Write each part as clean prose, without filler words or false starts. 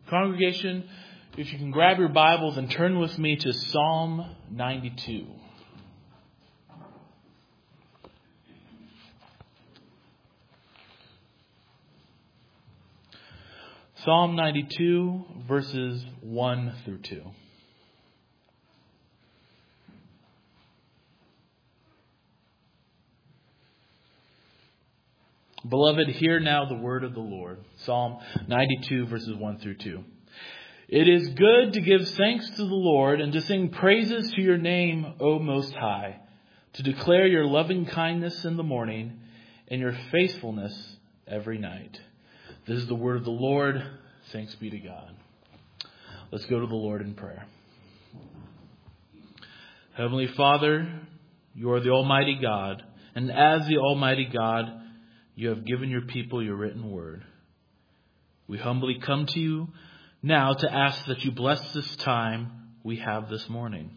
Congregation, if you can grab your Bibles and turn with me to Psalm 92. Psalm 92, verses 1 through 2. Beloved, hear now the word of the Lord. Psalm 92, verses 1 through 2. It is good to give thanks to the Lord and to sing praises to your name, O Most High, to declare your loving kindness in the morning and your faithfulness every night. This is the word of the Lord. Thanks be to God. Let's go to the Lord in prayer. Heavenly Father, you are the Almighty God, and as the Almighty God, you have given your people your written word. We humbly come to you now to ask that you bless this time we have this morning.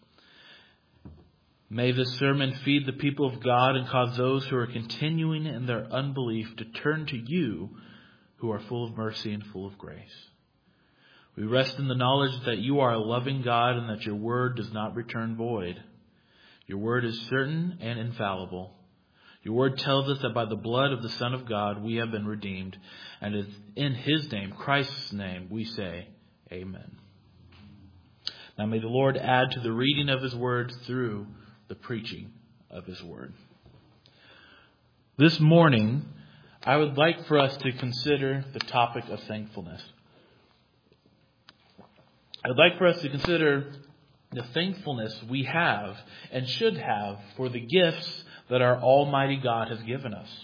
May this sermon feed the people of God and cause those who are continuing in their unbelief to turn to you, who are full of mercy and full of grace. We rest in the knowledge that you are a loving God and that your word does not return void. Your word is certain and infallible. Your word tells us that by the blood of the Son of God we have been redeemed. And it's in his name, Christ's name, we say, Amen. Now may the Lord add to the reading of his word through the preaching of his word. This morning, I would like for us to consider the topic of thankfulness. I'd like for us to consider the thankfulness we have and should have for the gifts that our Almighty God has given us.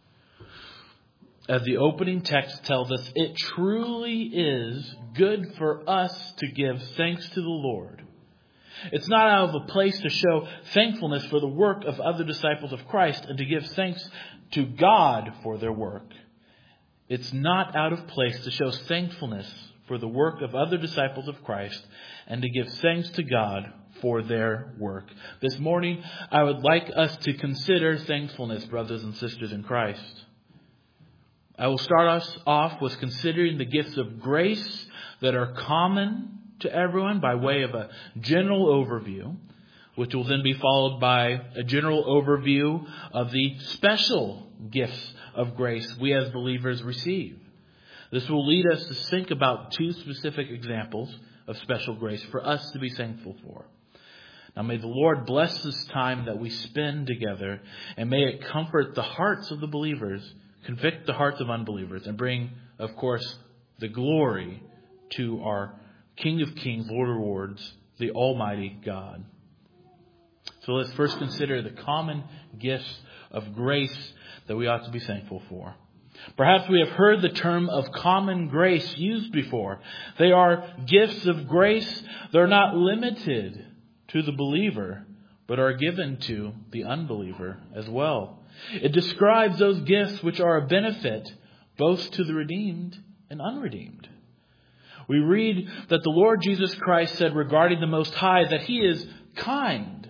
As the opening text tells us, it truly is good for us to give thanks to the Lord. It's not out of a place to show thankfulness for the work of other disciples of Christ and to give thanks to God for their work. It's not out of place to show thankfulness for the work of other disciples of Christ and to give thanks to God for their work. This morning, I would like us to consider thankfulness, brothers and sisters in Christ. I will start us off with considering the gifts of grace that are common to everyone by way of a general overview, which will then be followed by a general overview of the special gifts of grace we as believers receive. This will lead us to think about two specific examples of special grace for us to be thankful for. Now may the Lord bless this time that we spend together, and may it comfort the hearts of the believers, convict the hearts of unbelievers, and bring, of course, the glory to our King of Kings, Lord of Lords, the Almighty God. So let's first consider the common gifts of grace that we ought to be thankful for. Perhaps we have heard the term of common grace used before. They are gifts of grace. They're not limited to the believer, but are given to the unbeliever as well. It describes those gifts which are a benefit both to the redeemed and unredeemed. We read that the Lord Jesus Christ said regarding the Most High that he is kind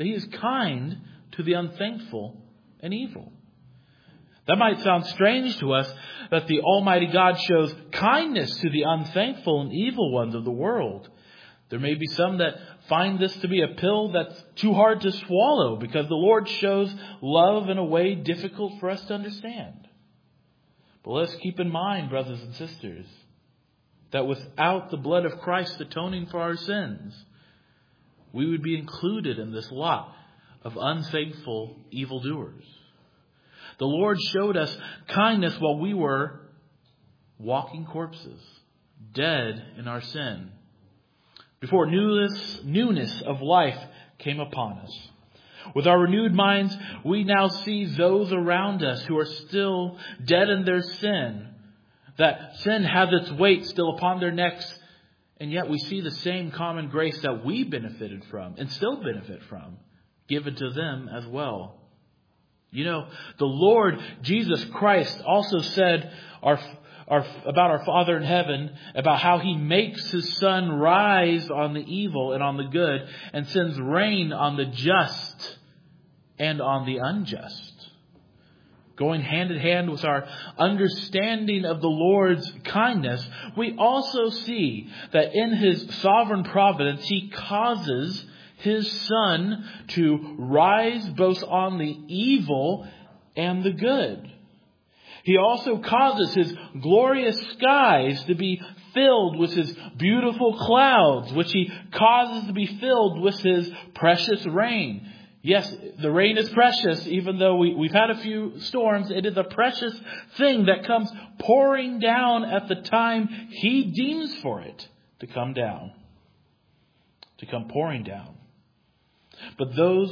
to the unthankful and evil. That might sound strange to us, that the Almighty God shows kindness to the unthankful and evil ones of the world. There may be some that find this to be a pill that's too hard to swallow because the Lord shows love in a way difficult for us to understand. But let's keep in mind, brothers and sisters, that without the blood of Christ atoning for our sins, we would be included in this lot of unthankful evildoers. The Lord showed us kindness while we were walking corpses, dead in our sin, before newness of life came upon us. With our renewed minds, we now see those around us who are still dead in their sin. That sin has its weight still upon their necks, and yet we see the same common grace that we benefited from and still benefit from, given to them as well. You know, the Lord Jesus Christ also said about our Father in heaven, about how he makes his sun rise on the evil and on the good, and sends rain on the just and on the unjust. going hand in hand with our understanding of the Lord's kindness, we also see that in His sovereign providence, He causes His sun to rise both on the evil and the good. He also causes His glorious skies to be filled with His beautiful clouds, which He causes to be filled with His precious rain. Yes, the rain is precious, even though we've had a few storms. It is a precious thing that comes pouring down at the time He deems for it to come down, to come pouring down. But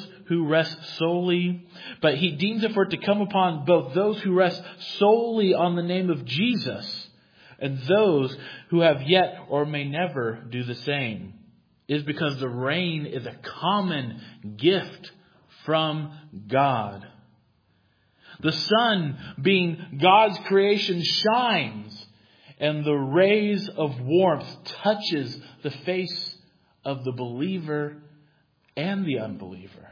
He deems it for it to come upon both those who rest solely on the name of Jesus and those who have yet or may never do the same. It is because the rain is a common gift from God. The sun, being God's creation, shines, and the rays of warmth touches the face of the believer and the unbeliever.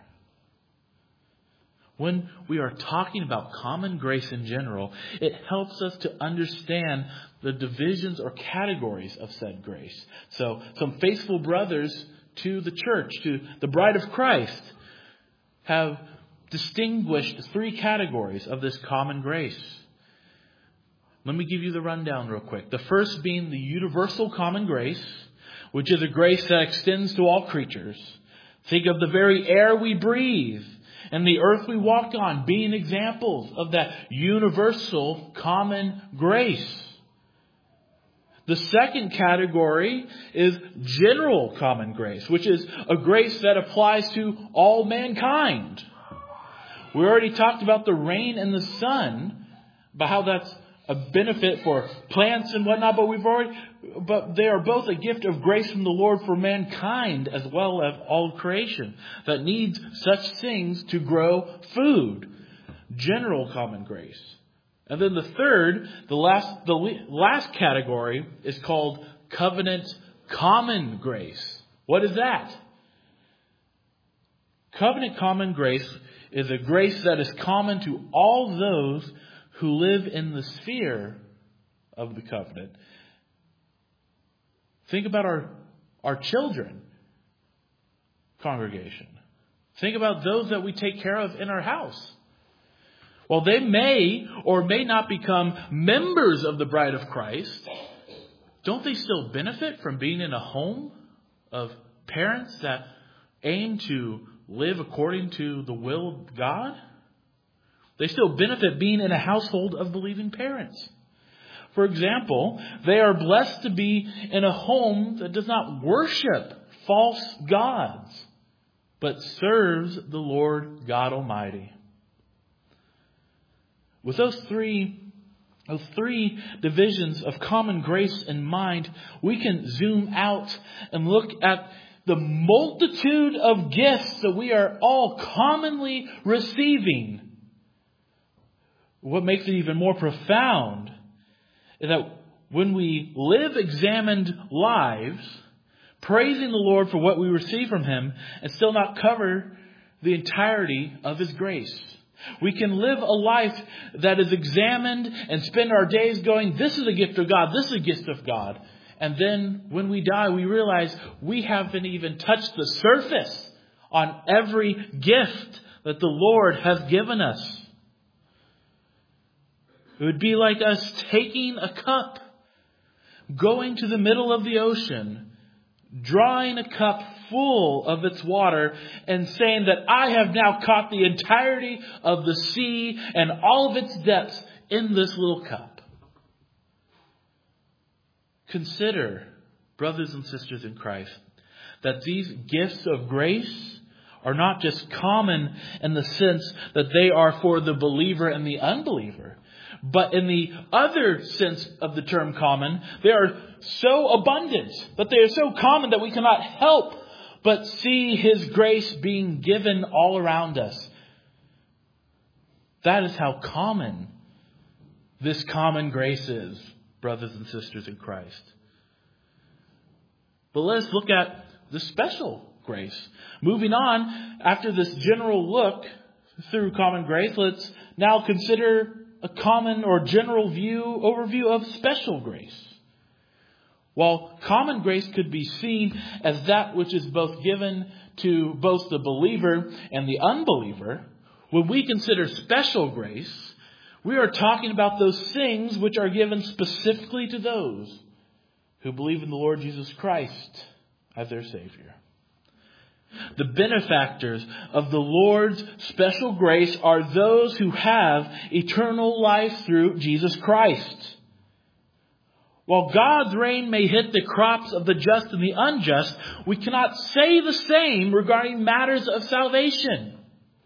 When we are talking about common grace in general, it helps us to understand the divisions or categories of said grace. So some faithful brothers to the church, to the bride of Christ, have distinguished 3 categories of this common grace. Let me give you the rundown real quick. The first being the universal common grace, which is a grace that extends to all creatures. Think of the very air we breathe and the earth we walk on being examples of that universal common grace. The second category is general common grace, which is a grace that applies to all mankind. We already talked about the rain and the sun, about how that's a benefit for plants and whatnot, but they are both a gift of grace from the Lord for mankind as well as all creation that needs such things to grow food. General common grace. And then the third, the last category is called covenant common grace. What is that? Covenant common grace is a grace that is common to all those who live in the sphere of the covenant. Think about our children congregation. Think about those that we take care of in our house. While they may or may not become members of the bride of Christ, don't they still benefit from being in a home of parents that aim to live according to the will of God? They still benefit being in a household of believing parents. For example, they are blessed to be in a home that does not worship false gods, but serves the Lord God Almighty. With those three divisions of common grace in mind, we can zoom out and look at the multitude of gifts that we are all commonly receiving. What makes it even more profound is that when we live examined lives, praising the Lord for what we receive from Him and still not cover the entirety of His grace. We can live a life that is examined and spend our days going, this is a gift of God, this is a gift of God. And then when we die, we realize we haven't even touched the surface on every gift that the Lord has given us. It would be like us taking a cup, going to the middle of the ocean, drawing a cup full of its water and saying that I have now caught the entirety of the sea and all of its depths in this little cup. Consider, brothers and sisters in Christ, that these gifts of grace are not just common in the sense that they are for the believer and the unbeliever, but in the other sense of the term common, they are so abundant, that they are so common that we cannot help but see His grace being given all around us. That is how common this common grace is, brothers and sisters in Christ. But let us look at the special grace. Moving on, after this general look, through common grace, let's now consider a common or general overview of special grace. While common grace could be seen as that which is both given to both the believer and the unbeliever, when we consider special grace, we are talking about those things which are given specifically to those who believe in the Lord Jesus Christ as their Savior. The benefactors of the Lord's special grace are those who have eternal life through Jesus Christ. While God's rain may hit the crops of the just and the unjust, we cannot say the same regarding matters of salvation.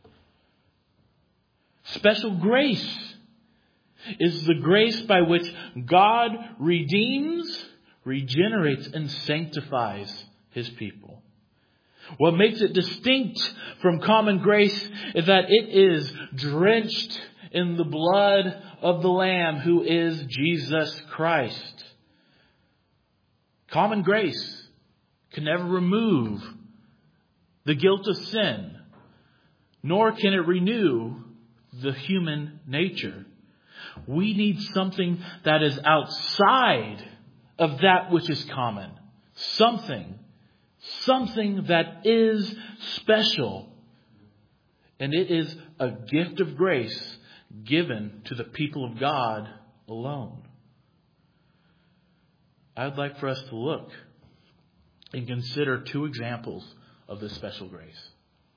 Special grace is the grace by which God redeems, regenerates, and sanctifies His people. What makes it distinct from common grace is that it is drenched in the blood of the Lamb, who is Jesus Christ. Common grace can never remove the guilt of sin, nor can it renew the human nature. We need something that is outside of that which is common. Something that is special. And it is a gift of grace given to the people of God alone. I'd like for us to look and consider two examples of this special grace.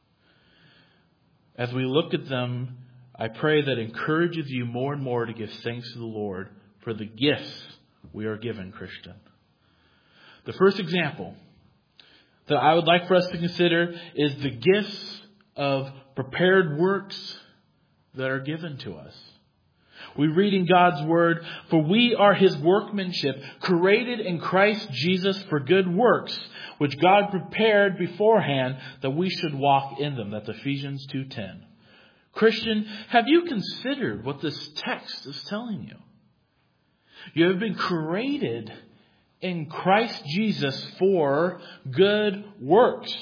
As we look at them, I pray that encourages you more and more to give thanks to the Lord for the gifts we are given, Christian. The first example that I would like for us to consider is the gifts of prepared works that are given to us. We read in God's Word, "For we are His workmanship, created in Christ Jesus for good works, which God prepared beforehand that we should walk in them." That's Ephesians 2:10. Christian, have you considered what this text is telling you? You have been created in Christ Jesus for good works.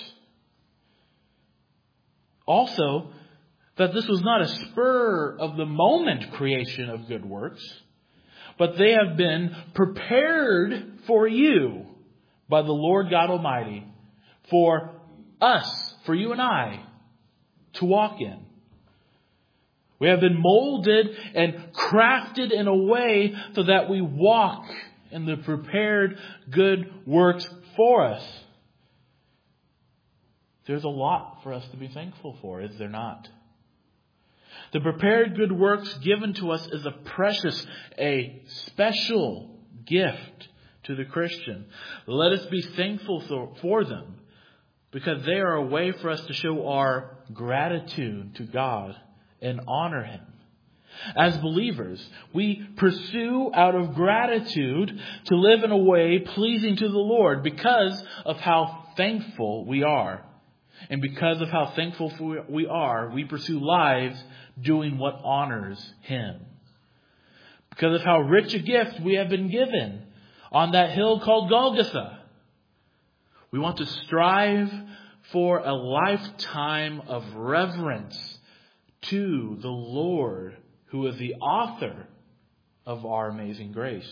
Also, that this was not a spur of the moment creation of good works, but they have been prepared for you by the Lord God Almighty, for us, for you and I, to walk in. We have been molded and crafted in a way so that we walk in the prepared good works for us. There's a lot for us to be thankful for, is there not? The prepared good works given to us is a precious, a special gift to the Christian. Let us be thankful for them, because they are a way for us to show our gratitude to God and honor Him. As believers, we pursue out of gratitude to live in a way pleasing to the Lord because of how thankful we are. And because of how thankful we are, we pursue lives doing what honors Him. Because of how rich a gift we have been given on that hill called Golgotha, we want to strive for a lifetime of reverence to the Lord, who is the author of our amazing grace.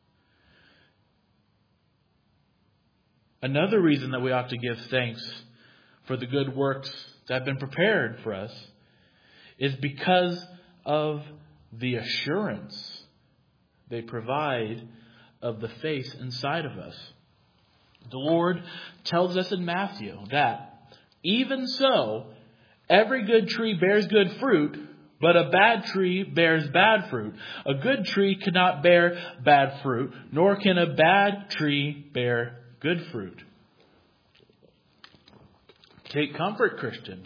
Another reason that we ought to give thanks for the good works that have been prepared for us is because of the assurance they provide of the faith inside of us. The Lord tells us in Matthew that even so, every good tree bears good fruit, but a bad tree bears bad fruit. A good tree cannot bear bad fruit, nor can a bad tree bear good fruit. Take comfort, Christian.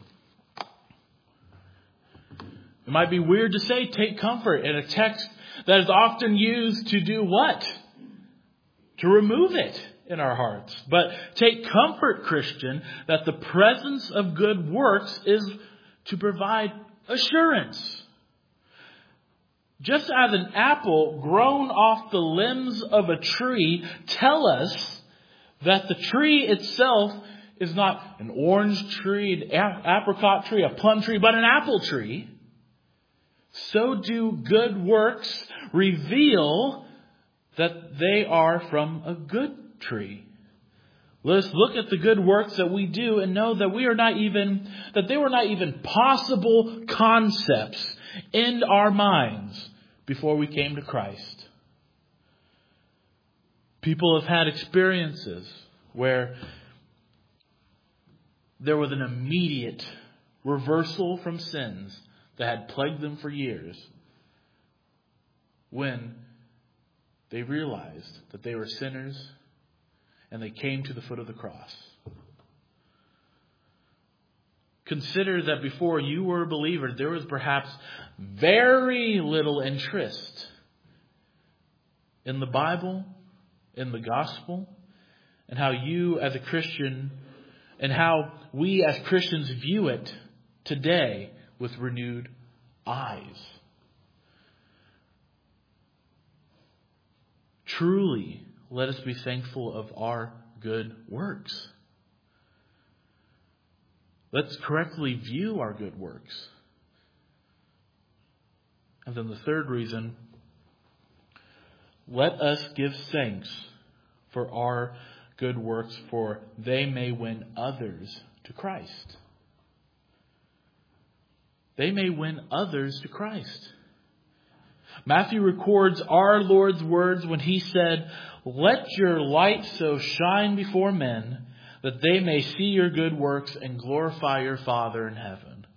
It might be weird to say take comfort in a text that is often used to do what? To remove it in our hearts. But take comfort, Christian, that the presence of good works is to provide assurance. Just as an apple grown off the limbs of a tree tell us that the tree itself is not an orange tree, an apricot tree, a plum tree, but an apple tree, so do good works reveal that they are from a good tree. Let us look at the good works that we do and know that that they were not even possible concepts in our minds before we came to Christ. People have had experiences where there was an immediate reversal from sins that had plagued them for years when they realized that they were sinners and they came to the foot of the cross. Consider that before you were a believer, there was perhaps very little interest in the Bible, in the gospel, and how you as a Christian and how we as Christians view it today with renewed eyes. Truly, let us be thankful of our good works. Let's correctly view our good works. And then the third reason, let us give thanks for our good works, for they may win others to Christ. They may win others to Christ. Matthew records our Lord's words when he said, "Let your light so shine before men that they may see your good works and glorify your Father in heaven."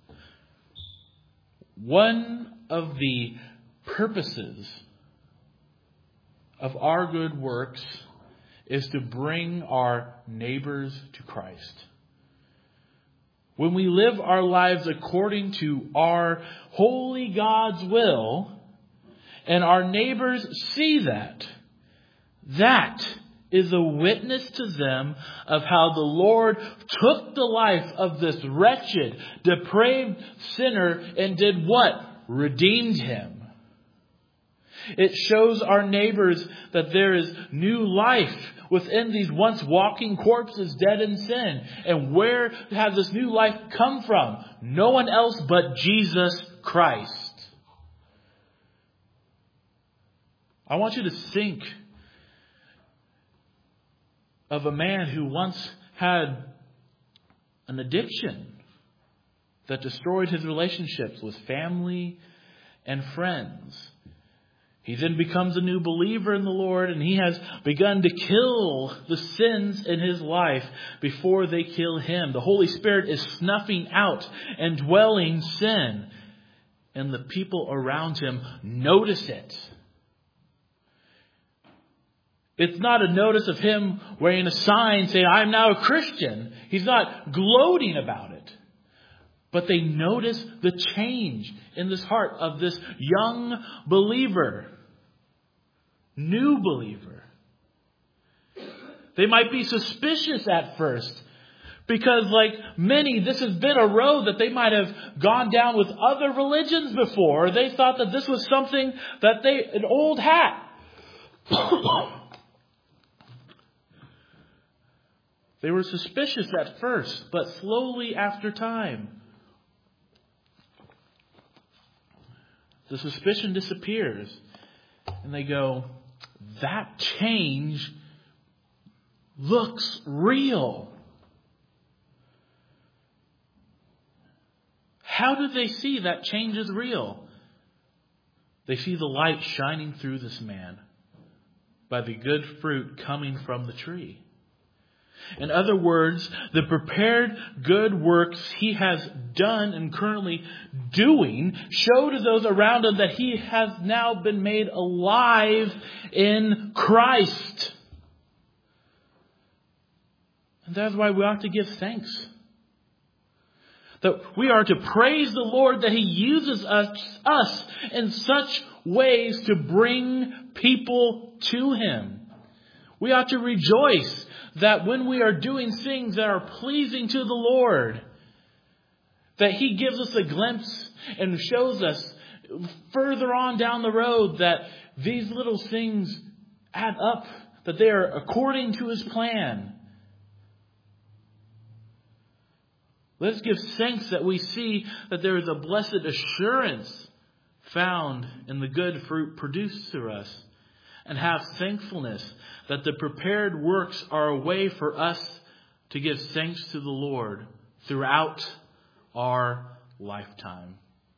One of the purposes of our good works is to bring our neighbors to Christ. When we live our lives according to our holy God's will, and our neighbors see that, that is a witness to them of how the Lord took the life of this wretched, depraved sinner and did what? Redeemed him. It shows our neighbors that there is new life within these once walking corpses dead in sin. And where has this new life come from? No one else but Jesus Christ. I want you to think of a man who once had an addiction that destroyed his relationships with family and friends. He then becomes a new believer in the Lord, and he has begun to kill the sins in his life before they kill him. The Holy Spirit is snuffing out and dwelling sin, and the people around him notice it. It's not a notice of him wearing a sign saying, "I'm now a Christian." He's not gloating about it. But they notice the change in this heart of this young believer, new believer. They might be suspicious at first because, like many, this has been a road that they might have gone down with other religions before. They thought that this was something that an old hat. They were suspicious at first, but slowly after time, the suspicion disappears. And they go, that change looks real. How do they see that change is real? They see the light shining through this man by the good fruit coming from the tree. In other words, the prepared good works he has done and currently doing show to those around him that he has now been made alive in Christ. And that's why we ought to give thanks. That we are to praise the Lord that he uses us in such ways to bring people to him. We ought to rejoice that when we are doing things that are pleasing to the Lord, that he gives us a glimpse and shows us further on down the road that these little things add up, that they are according to his plan. Let us give thanks that we see that there is a blessed assurance found in the good fruit produced through us, and have thankfulness that the prepared works are a way for us to give thanks to the Lord throughout our lifetime.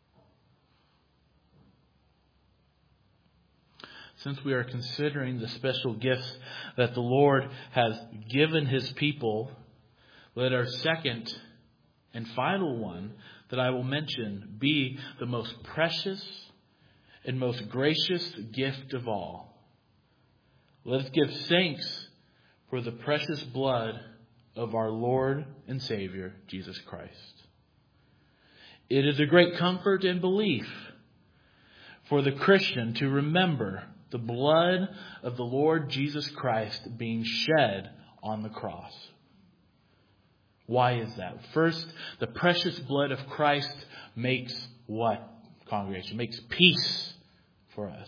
Since we are considering the special gifts that the Lord has given His people, let our second and final one that I will mention be the most precious and most gracious gift of all. Let us give thanks for the precious blood of our Lord and Savior, Jesus Christ. It is a great comfort and belief for the Christian to remember the blood of the Lord Jesus Christ being shed on the cross. Why is that? First, the precious blood of Christ makes what, congregation? Makes peace for us.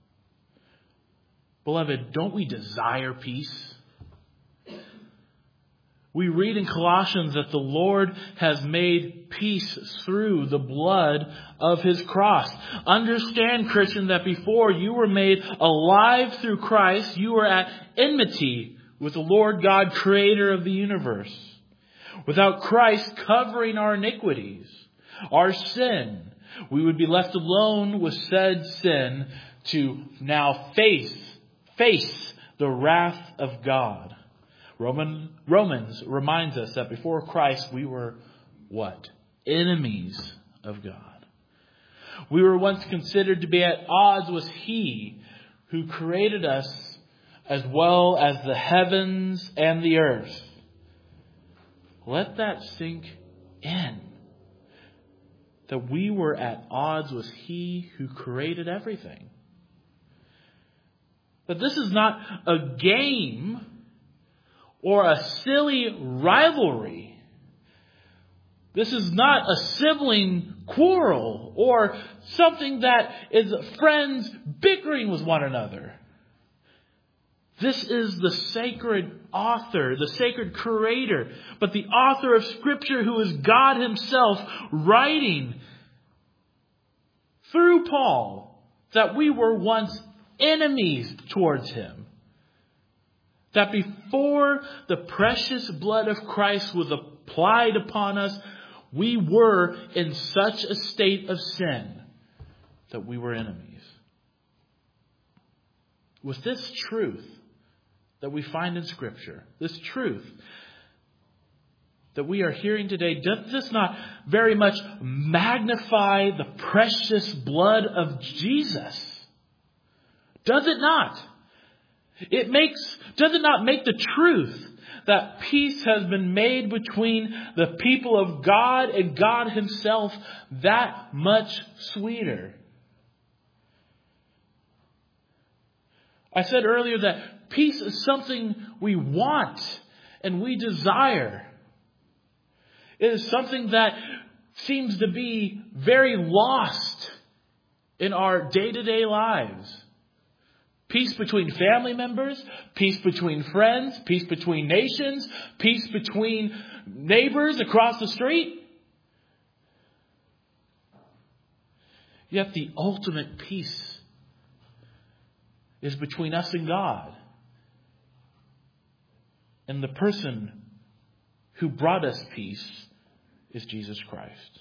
Beloved, don't we desire peace? We read in Colossians that the Lord has made peace through the blood of His cross. Understand, Christian, that before you were made alive through Christ, you were at enmity with the Lord God, creator of the universe. Without Christ covering our iniquities, our sin, we would be left alone with said sin to now face the wrath of God. Romans reminds us that before Christ we were what? Enemies of God. We were once considered to be at odds with He who created us as well as the heavens and the earth. Let that sink in. That we were at odds with He who created everything. But this is not a game or a silly rivalry. This is not a sibling quarrel or something that is friends bickering with one another. This is the sacred author, the sacred creator, but the author of Scripture, who is God Himself, writing through Paul that we were once enemies towards Him. That before the precious blood of Christ was applied upon us, we were in such a state of sin that we were enemies. With this truth that we find in Scripture, this truth that we are hearing today, does this not very much magnify the precious blood of Jesus? Does it not? Does it not make the truth that peace has been made between the people of God and God Himself that much sweeter? I said earlier that peace is something we want and we desire. It is something that seems to be very lost in our day-to-day lives. Peace between family members, peace between friends, peace between nations, peace between neighbors across the street. Yet the ultimate peace is between us and God. And the person who brought us peace is Jesus Christ.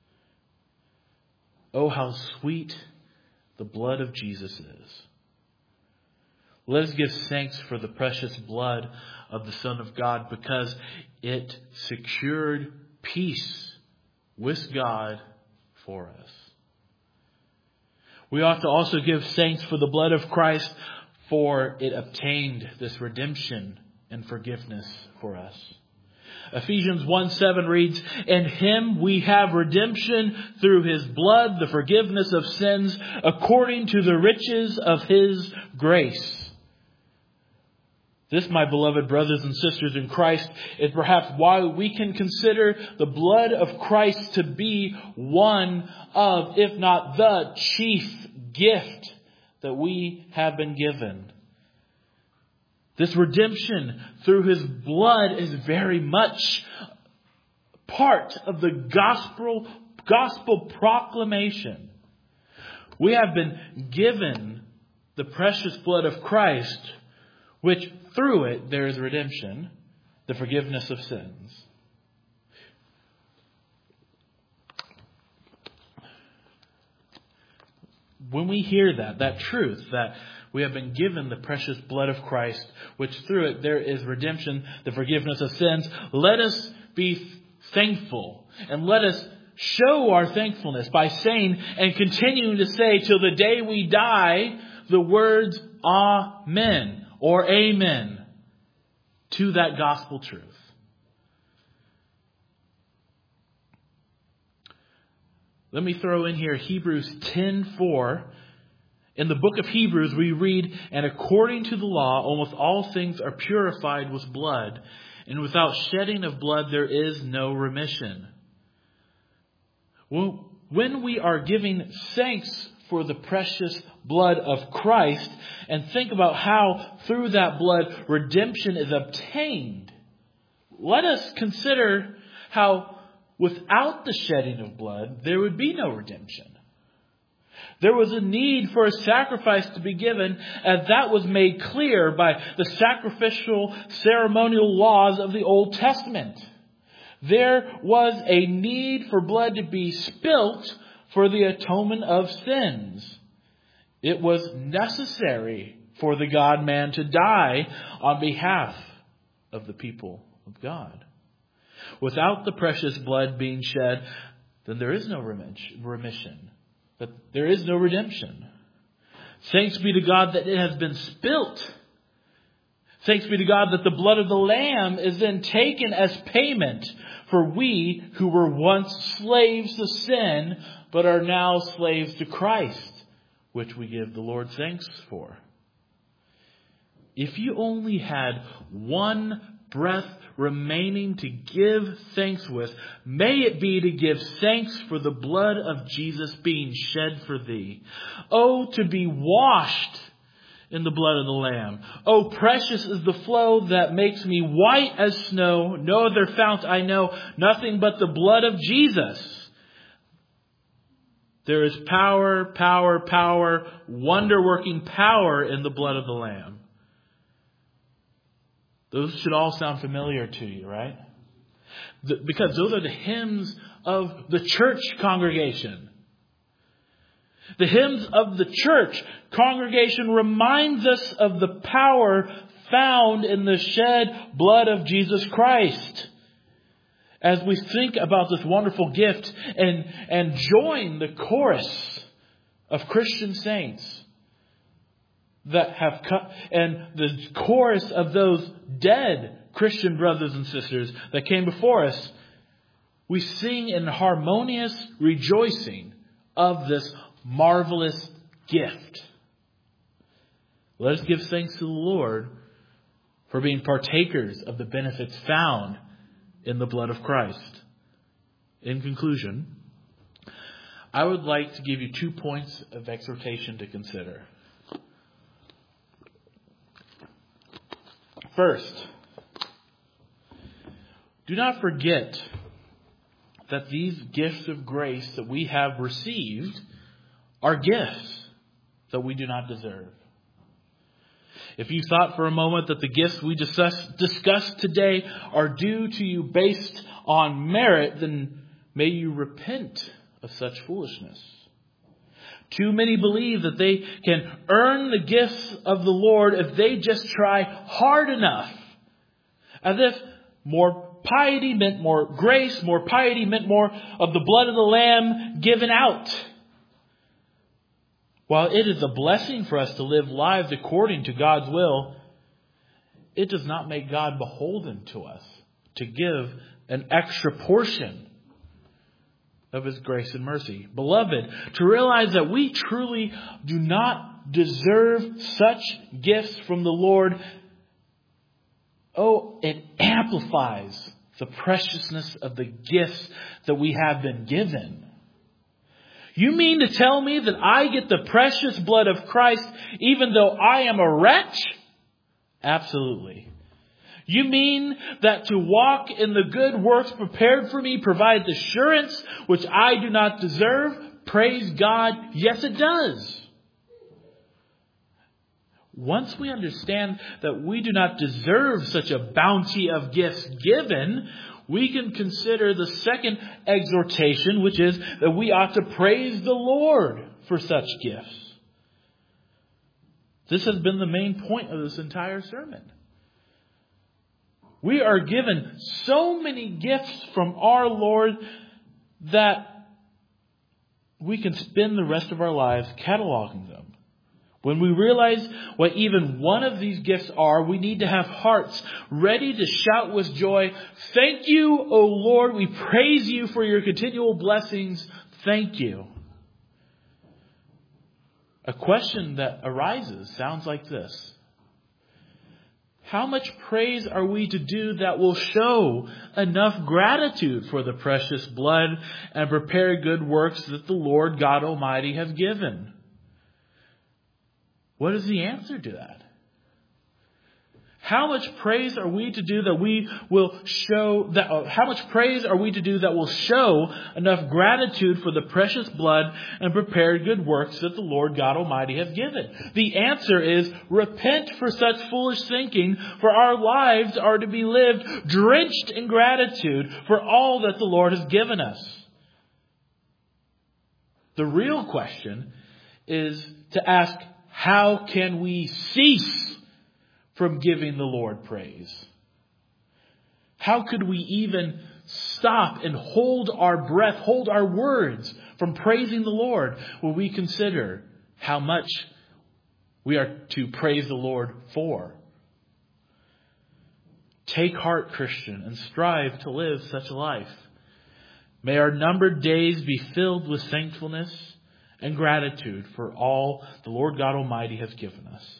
Oh, how sweet the blood of Jesus is. Let us give thanks for the precious blood of the Son of God, because it secured peace with God for us. We ought to also give thanks for the blood of Christ, for it obtained this redemption and forgiveness for us. Ephesians 1:7 reads, "In Him we have redemption through His blood, the forgiveness of sins, according to the riches of His grace." This, my beloved brothers and sisters in Christ, is perhaps why we can consider the blood of Christ to be one of, if not the chief gift that we have been given. This redemption through His blood is very much part of the gospel proclamation. We have been given the precious blood of Christ, which through it there is redemption, the forgiveness of sins. When we hear that truth, that we have been given the precious blood of Christ, which through it there is redemption, the forgiveness of sins, let us be thankful and let us show our thankfulness by saying and continuing to say till the day we die the words Amen or Amen to that gospel truth. Let me throw in here Hebrews 10:4. In the book of Hebrews we read, "And according to the law, almost all things are purified with blood, and without shedding of blood there is no remission." When we are giving thanks for the precious blood of Christ and think about how through that blood redemption is obtained, let us consider how without the shedding of blood there would be no redemption. There was a need for a sacrifice to be given, as that was made clear by the sacrificial ceremonial laws of the Old Testament. There was a need for blood to be spilt for the atonement of sins. It was necessary for the God-man to die on behalf of the people of God. Without the precious blood being shed, then there is no remission. But there is no redemption. Thanks be to God that it has been spilt. Thanks be to God that the blood of the Lamb is then taken as payment for we who were once slaves to sin, but are now slaves to Christ, which we give the Lord thanks for. If you only had one breath remaining to give thanks with, may it be to give thanks for the blood of Jesus being shed for thee. Oh, to be washed in the blood of the Lamb. Oh, precious is the flow that makes me white as snow. No other fount I know, nothing but the blood of Jesus. There is power, wonder-working power in the blood of the Lamb. Those should all sound familiar to you, right? Because those are the hymns of the church congregation. The hymns of the church congregation reminds us of the power found in the shed blood of Jesus Christ. As we think about this wonderful gift and join the chorus of Christian saints that have come, and the chorus of those dead Christian brothers and sisters that came before us, we sing in harmonious rejoicing of this marvelous gift. Let us give thanks to the Lord for being partakers of the benefits found in the blood of Christ. In conclusion, I would like to give you 2 points of exhortation to consider. First, do not forget that these gifts of grace that we have received are gifts that we do not deserve. If you thought for a moment that the gifts we discussed today are due to you based on merit, then may you repent of such foolishness. Too many believe that they can earn the gifts of the Lord if they just try hard enough. As if more piety meant more grace, more piety meant more of the blood of the Lamb given out. While it is a blessing for us to live lives according to God's will, it does not make God beholden to us to give an extra portion of His grace and mercy. Beloved, to realize that we truly do not deserve such gifts from the Lord, it amplifies the preciousness of the gifts that we have been given. You mean to tell me that I get the precious blood of Christ even though I am a wretch? Absolutely. You mean that to walk in the good works prepared for me provides assurance which I do not deserve? Praise God. Yes, it does. Once we understand that we do not deserve such a bounty of gifts given, we can consider the second exhortation, which is that we ought to praise the Lord for such gifts. This has been the main point of this entire sermon. We are given so many gifts from our Lord that we can spend the rest of our lives cataloging them. When we realize what even one of these gifts are, we need to have hearts ready to shout with joy, "Thank you, O Lord. We praise you for your continual blessings. Thank you." A question that arises sounds like this. How much praise are we to do that will show enough gratitude for the precious blood and prepared good works that the Lord God Almighty has given? What is the answer to that? How much praise are we to do that will show enough gratitude for the precious blood and prepared good works that the Lord God Almighty has given? The answer is repent for such foolish thinking, for our lives are to be lived drenched in gratitude for all that the Lord has given us. The real question is to ask, how can we cease from giving the Lord praise? How could we even stop and hold our breath, hold our words from praising the Lord when we consider how much we are to praise the Lord for? Take heart, Christian, and strive to live such a life. May our numbered days be filled with thankfulness and gratitude for all the Lord God Almighty has given us.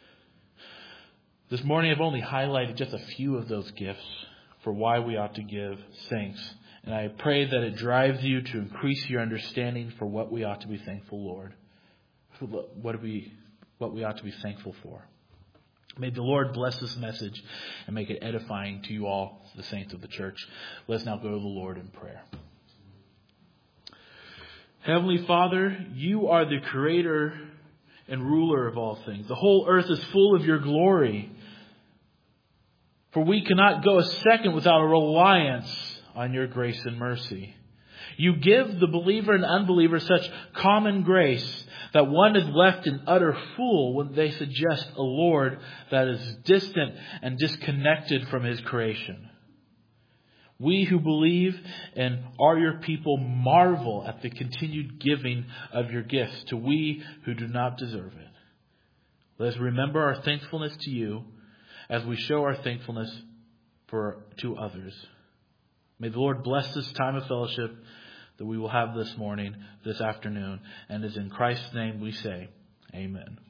This morning I've only highlighted just a few of those gifts for why we ought to give thanks. And I pray that it drives you to increase your understanding for what we ought to be thankful, Lord. What we ought to be thankful for. May the Lord bless this message and make it edifying to you all, the saints of the church. Let's now go to the Lord in prayer. Heavenly Father, you are the creator and ruler of all things. The whole earth is full of your glory. For we cannot go a second without a reliance on your grace and mercy. You give the believer and unbeliever such common grace that one is left an utter fool when they suggest a Lord that is distant and disconnected from his creation. We who believe and are your people marvel at the continued giving of your gifts to we who do not deserve it. Let us remember our thankfulness to you as we show our thankfulness to others. May the Lord bless this time of fellowship that we will have this morning, this afternoon. And it's in Christ's name we say, amen.